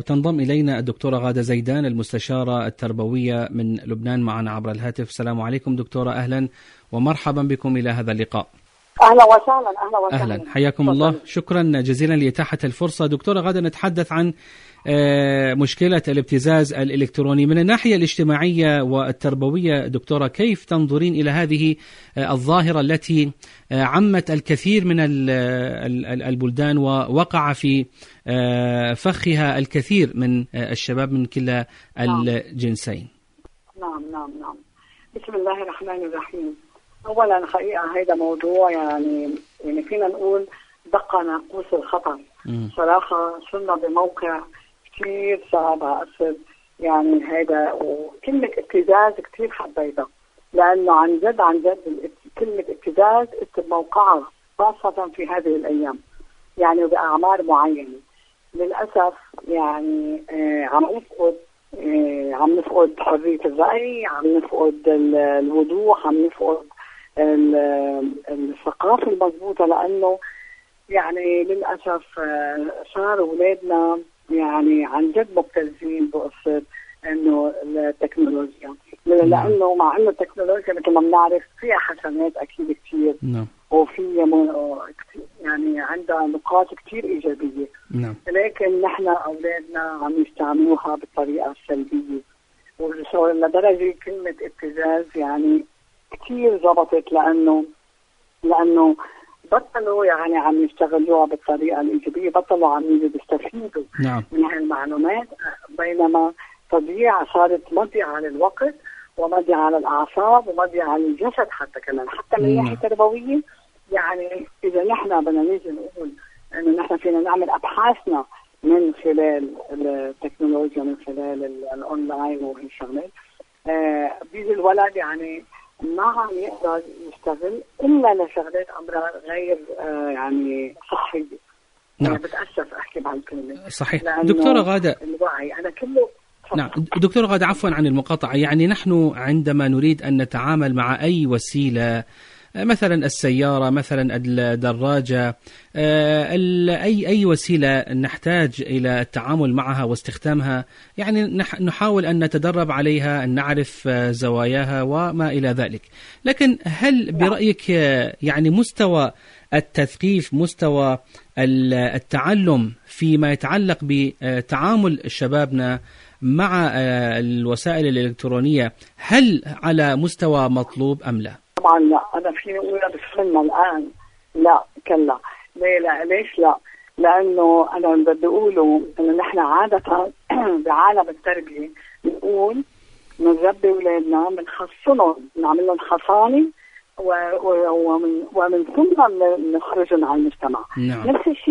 تنضم إلينا الدكتورة غادة زيدان المستشارة التربوية من لبنان معنا عبر الهاتف. السلام عليكم دكتورة، أهلا ومرحبا بكم إلى هذا اللقاء. أهلا وسهلا. أهلا، حياكم الله. شكرا جزيلا لإتاحة الفرصة. دكتورة غادة، نتحدث عن مشكلة الابتزاز الإلكتروني من الناحية الاجتماعية والتربوية. دكتورة، كيف تنظرين إلى هذه الظاهرة التي عمت الكثير من البلدان ووقع في فخها الكثير من الشباب من كلا الجنسين؟ نعم. بسم الله الرحمن الرحيم. أولا حقيقة هذا موضوع يعني فينا نقول دق ناقوس الخطر. صراحة صرنا بموقع كثير صعب أصل يعني هذا، وكلمة ابتزاز كثير حبيتها لأنه عن جد كلمة ابتزاز موقعها خاصة في هذه الأيام يعني بأعمار معينة. للأسف يعني عم نفقد حرية الرأي، عم نفقد الوضوح، عم نفقد الثقافة المضبوطة، لأنه يعني للأسف صار أولادنا يعني عن جد مبتزين بقصة إنه التكنولوجيا، لأنه مع إنه التكنولوجيا مثل ما بنعرف فيها حسنات أكيد كتير وفي يعني عندها نقاط كتير إيجابية، لكن نحن أولادنا عم يستعملوها بالطريقة السلبية، ولدرجة كلمة ابتزاز يعني كتير ضبطت لأنه بطلوا يعني عم يشتغلوها بالطريقة الإيجابية، بطلوا عم يستفيدوا من هالمعلومات، بينما صارت مضيعة للوقت ومضيعة للأعصاب ومضيعة للجسد حتى كمان، حتى من ناحية تربوية. يعني إذا نحن بدنا نيجي نقول إنه نحن فينا نعمل أبحاثنا من خلال التكنولوجيا، من خلال الأونلاين وهالشغلات، بيجي الولد يعني ما عم يقدر يشتغل إلا لشغلات أمرها غير يعني صحية. بتأسف أحكي بهالكلمة. صحيح. دكتورة غادة، الوعي أنا كله. نعم دكتورة غادة، عفوا عن المقاطعة. يعني نحن عندما نريد أن نتعامل مع أي وسيلة، مثلا السيارة، مثلا الدراجة، أي وسيلة نحتاج إلى التعامل معها واستخدامها، يعني نحاول أن نتدرب عليها، أن نعرف زواياها وما إلى ذلك. لكن هل برأيك يعني مستوى التثقيف، مستوى التعلم فيما يتعلق بتعامل شبابنا مع الوسائل الإلكترونية، هل على مستوى مطلوب أم لا؟ طبعا لا. أنا فيني أقولها بسنة الآن لا كلا. ليش لا؟ لأنه أنا بدي أقوله إنه نحن عادة بعالم التربية بنقول نربي أولادنا، بنحصنهم، نعمل لهم حصانة ومن ثم نخرجهم على المجتمع. نفس الشيء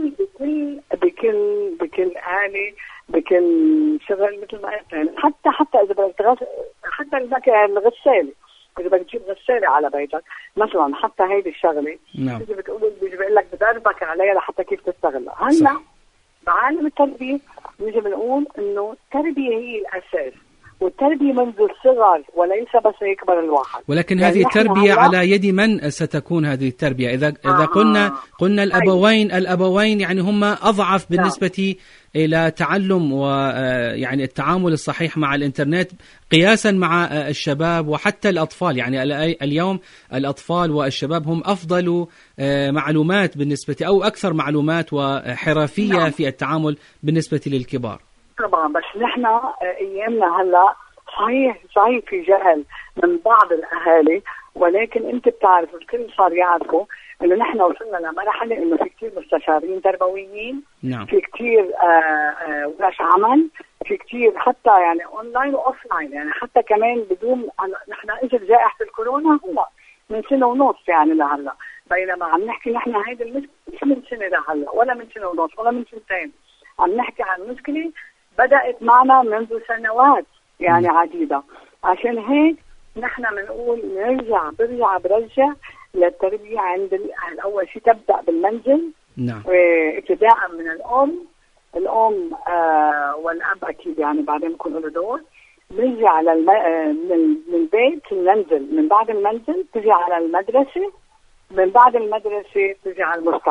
بكل آلة، بكل شغل مثل ما قلت. حتى إذا بدك حتى الغسالة، إذا بدك تجيب غسالة على بيتك مثلا، حتى هيدي الشغلة بيجي بيقول لك بدربك عليها لحتى كيف تستغلها. هلا بعالم التربية بيجي بنقول إنه التربية هي الأساس، والتربية منذ الصغر وليس بس يكبر الواحد. ولكن هذه التربية على يد من ستكون هذه التربية؟ إذا قلنا الأبوين يعني هم أضعف بالنسبة إلى تعلم ويعني التعامل الصحيح مع الإنترنت قياسا مع الشباب وحتى الأطفال. يعني اليوم الأطفال والشباب هم أفضل معلومات بالنسبة أو أكثر معلومات وحرفية في التعامل بالنسبة للكبار. طبعا بس نحن ايامنا هلا صحيح في جهل من بعض الاهالي، ولكن انت بتعرف الكل صار يعرفوا انه نحن وصلنا لمرحله انه في كثير مستشارين تربويين، في كثير ورش عمل، في كثير حتى يعني اونلاين واوفلاين، يعني حتى كمان بدون نحن اجت جائحه الكورونا هو من سنه ونص يعني لهلا، بينما عم نحكي نحن هيدي المشكله مش من سنه لهلا ولا من سنه ونص ولا من سنتين، عم نحكي عن مشكله بدأت معنا منذ سنوات يعني عديدة. عشان هيك نحن بنقول برجع للتربية عند أول شيء تبدأ بالمنزل. ابتداء من الأم والأب أكيد يعني بعدين بكون له دور. نرجع على من البيت ننزل، من بعد المنزل تجي على المدرسة، من بعد المدرسة تجي على المجتمع.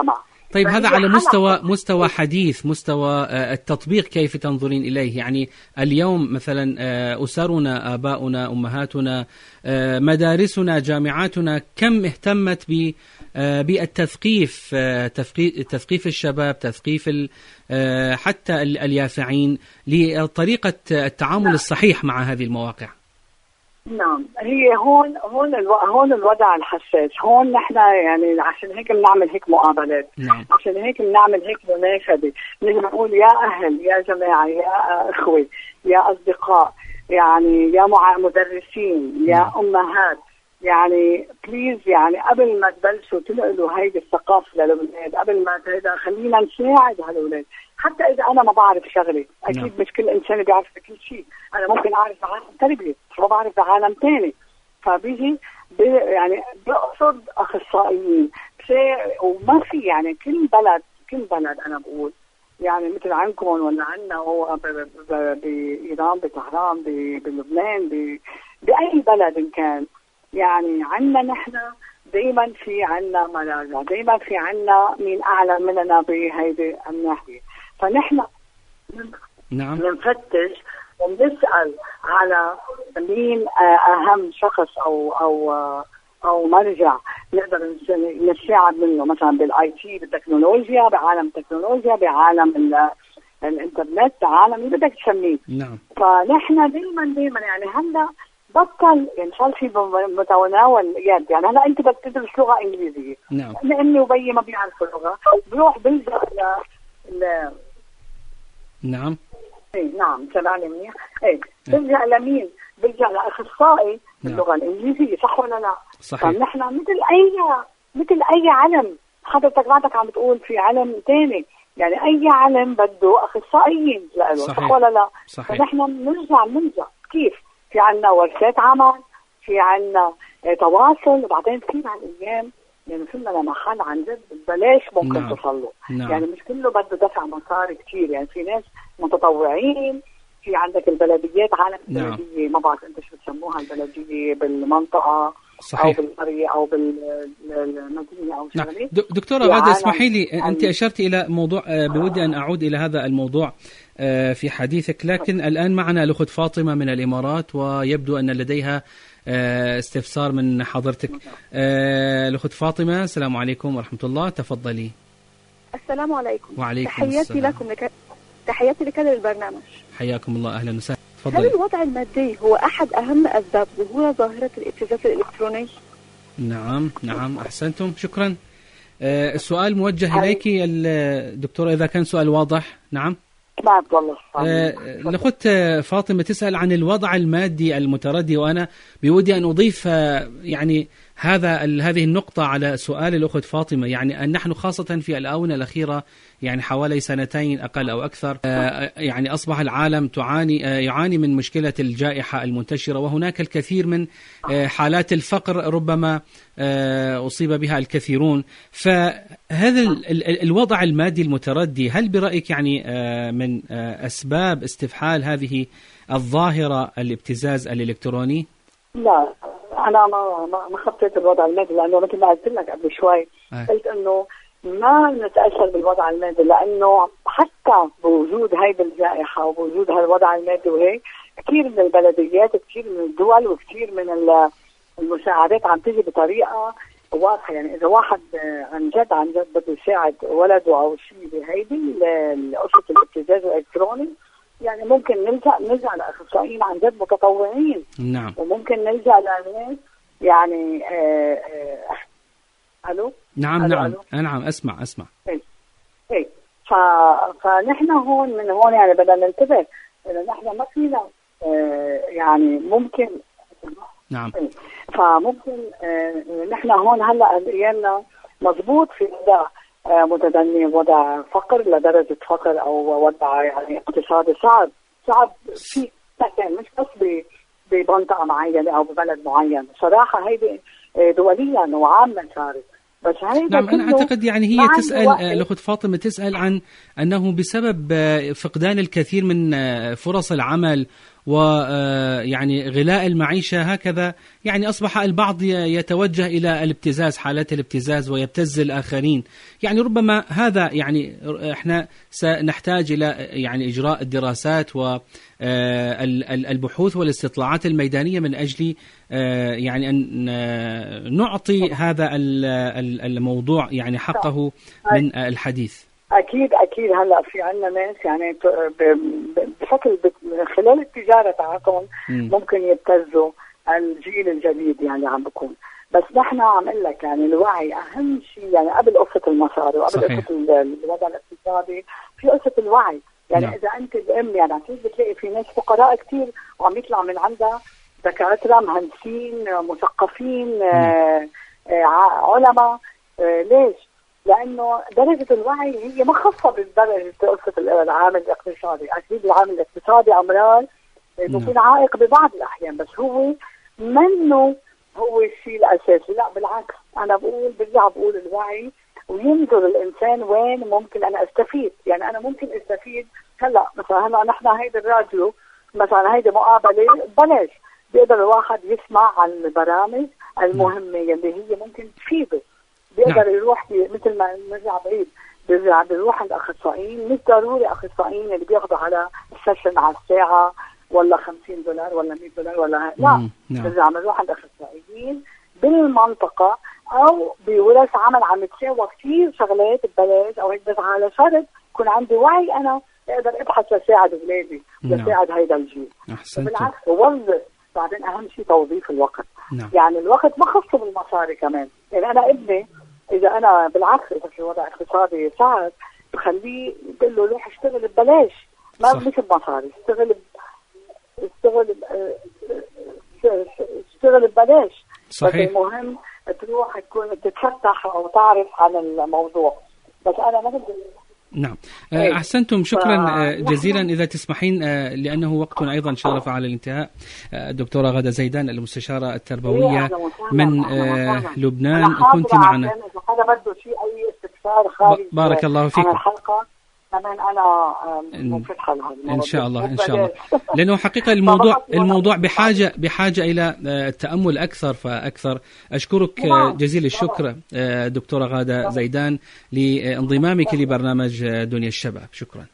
طيب هذا على مستوى حديث، مستوى التطبيق كيف تنظرين إليه؟ يعني اليوم مثلا أسرنا، آباؤنا، أمهاتنا، مدارسنا، جامعاتنا كم اهتمت بالتثقيف، تثقيف الشباب، تثقيف حتى اليافعين لطريقة التعامل الصحيح مع هذه المواقع. نعم، هي هون الوضع الحساس. هون نحن يعني عشان هيك بنعمل هيك مقابلات. نعم. عشان هيك بنعمل هيك مناشدة، بنقول يا أهل، يا جماعة، يا أخوة، يا أصدقاء، يعني يا مدرسين، يا أمهات، يعني بليز، يعني قبل ما تبلشوا تنقلوا هيدي الثقافة للأولاد، قبل ما خلينا نساعد هالأولاد. حتى إذا أنا ما بعرف شغلي، أكيد مش كل إنسان بيعرف كل شيء. أنا ممكن أعرف بعالم تربية، ما بعرف بعالم تاني، فبيجي يعني بقصد أخصائيين. وما في يعني كل بلد أنا بقول يعني مثل عندكم ولا عندنا، هو بإيران، بطهران، بلبنان، بأي بلد إن كان، يعني عندنا نحن دايما في عندنا مراجع، دايما في عندنا مين أعلم مننا بهيدي الناحية. فنحن نعم نفتش ونسأل على مين أهم شخص أو مرجع نقدر نساعد منه، مثلا بالاي تي، بالتكنولوجيا، بعالم التكنولوجيا، بعالم الانترنت، بعالم اللي بدك تسميه. نعم. فنحن دايما يعني هلا بطل يعني صار في متناول يد. يعني هلا انت بدك تدرس لغه انجليزيه. نعم. امي وبيي ما بيعرفوا اللغه، بروح بلجأ نعم. نعم، سمعني منيح. بلجأ لمين؟ بلجأ لأخصائي اللغة الإنجليزية، صح ولا لا؟ صحيح. فنحن مثل أي علم، حضرتك بعدك عم بتقول في علم تاني، يعني أي علم بده أخصائيين له، صح ولا لا؟ صحيح. فنحن نرجع كيف؟ في عنا ورشات عمل، في عنا تواصل، وبعدين في مع الأيام يعني وصلنا لمحل عن جد بلاش ممكن تصل له. يعني مش كله بده دفع مصاري كتير، يعني في ناس متطوعين. في عندك البلديات، عالم البلدية، ما بعرف انت شو بتسموها البلدية بالمنطقة. صحيح. او بالقرية او بالمدينة او شغلة. دكتورة غادة اسمحي لي، انت اشرت الى موضوع بودي ان اعود الى هذا الموضوع في حديثك، لكن الان معنا الاخت فاطمة من الامارات، ويبدو ان لديها استفسار من حضرتك. الاخت فاطمة، السلام عليكم ورحمة الله، تفضلي. السلام عليكم. وعليكم تحياتي السلام. تحياتي لكل البرنامج. حياكم الله، اهلا وسهلا، تفضلي. هل الوضع المادي هو احد اهم اسباب ظهور ظاهرة الابتزاز الالكتروني؟ نعم احسنتم، شكرا. السؤال موجه اليك الدكتورة، اذا كان سؤال واضح. نعم. الأخت فاطمة تسأل عن الوضع المادي المتردي، وأنا بودي أن أضيف يعني هذه النقطة على سؤال الأخت فاطمة. يعني أن نحن خاصة في الآونة الأخيرة، يعني حوالي سنتين أقل أو أكثر، يعني أصبح العالم يعاني من مشكلة الجائحة المنتشرة، وهناك الكثير من حالات الفقر ربما أصيب بها الكثيرون. فهذا الوضع المادي المتردي، هل برأيك يعني من أسباب استفحال هذه الظاهرة الابتزاز الإلكتروني؟ لا، أنا ما خطيت الوضع المادي، لأنه مثل ما قلت لك قبل شوي، قلت إنه ما نتأثر بالوضع المادي، لأنه حتى بوجود هيدي الجائحة وبوجود هالوضع المادي وهيك، كثير من البلديات، كثير من الدول، وكثير من المساعدات عم تيجي بطريقة واضحة. يعني إذا واحد عن جد بده يساعد ولده أو شيء بهيدي قصة الابتزاز الإلكتروني، يعني ممكن نلجأ لأخصائيين عن جد متطوعين. نعم. وممكن نلجأ لناس يعني ألو؟ نعم أسمع. إيه. فنحن من هون يعني بدنا ننتبه إنه نحن ما فينا يعني ممكن. نعم. فممكن نحن هون هلا ايامنا مضبوط في وضع متدني، وضع فقر لدرجه فقر، او وضع يعني اقتصادي صعب في مكان، مش بس بمنطقه معينه او ببلد معين. صراحه هيدي دوليا وعامه صارت. بس نعم، أنا أعتقد يعني هي تسأل الأخت فاطمة تسأل عن أنه بسبب فقدان الكثير من فرص العمل ويعني غلاء المعيشة هكذا، يعني أصبح البعض يتوجه إلى الابتزاز، حالات الابتزاز، ويبتز الآخرين. يعني ربما هذا يعني احنا سنحتاج إلى يعني إجراء الدراسات والبحوث والاستطلاعات الميدانية من أجل يعني أن نعطي هذا الموضوع يعني حقه من الحديث. أكيد هلا في عنا ناس يعني بشكل خلال التجارة تاعتهم ممكن يبتزوا الجيل الجديد يعني عم بكون. بس نحن عم اقول لك يعني الوعي أهم شيء، يعني قبل قصة المصاري وقبل قصة الوضع الاقتصادي في قصة الوعي. يعني إذا أنت الأم يعني عم بتلاقي في ناس فقراء كتير وعم يطلع من عندها دكاترة مهندسين مثقفين علماء. ليش؟ لأنه درجة الوعي هي ما خاصة بدرجة قصة العامل الاقتصادي. أكيد العامل الاقتصادي أمرار بيكون عائق ببعض الأحيان، بس هو منه هو الشيء الأساسي. لا بالعكس، أنا برجع بقول الوعي، وينظر الإنسان وين ممكن أنا أستفيد. يعني أنا ممكن أستفيد هلا مثلا نحن هيدا الراديو مثلا، هيدا مقابلة ببلاش، بيقدر الواحد يسمع عن البرامج المهمة اللي هي ممكن تفيده. بيقدر يروح مثل ما نرجع بعيد، بيروح عند أخصائيين، مش ضروري أخصائيين اللي بياخذوا على السيشن على الساعة ولا $50 ولا $100 ولا لا. بنروح عند أخصائيين بالمنطقة أو بورش عمل عم تساوى كثير شغلات ببلاش أو هيك، بس على شرط يكون عندي وعي أنا أقدر أبحث لساعد أولادي لساعد هيدا الجيل. بالعكس وظف. بعدين أهم شيء توظيف الوقت. يعني الوقت ما خصه بالمصاري كمان. يعني أنا ابني إذا أنا بالعكس إذا في وضع اقتصادي صعب بخليه بقول له روح اشتغل ببلاش، ما مش بمصاري، اشتغل ببلاش. صحيح. المهم تروح تكون تتفتح أو تعرف عن الموضوع. بس أنا ما بدي. نعم أحسنتم، شكرا جزيلا. إذا تسمحين لأنه وقتنا أيضا شرف على الانتهاء، الدكتورة غادة زيدان المستشارة التربوية من لبنان كنت معنا. هذا بده شيء أي استفسار خارج بارك الله فيكم. الحلقة كمان أنا منفتحة لهذا إن شاء الله لأنه حقيقة الموضوع بحاجة إلى التأمل أكثر فأكثر. أشكرك جزيل الشكر دكتورة غادة زيدان لانضمامك لبرنامج دنيا الشباب. شكرا.